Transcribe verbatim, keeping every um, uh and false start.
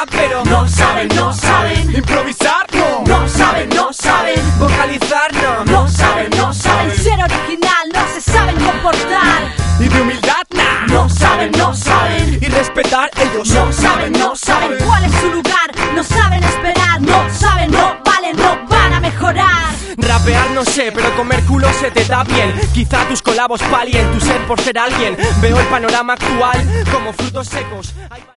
rap, pero no saben, no saben. Improvisar, no. No saben, no saben. Vocalizar, no. No saben, no saben. Ser original, no se saben comportar. Y de humildad, nah. No saben, no saben. Y respetar, ellos no saben, no saben. ¿Cuál es su lugar? No saben esperar. No saben, no valen, no van a mejorar. Rapear no sé, pero comer culo se te da bien. Quizá tus colabos palien tu ser por ser alguien. Veo el panorama actual como frutos secos. Hay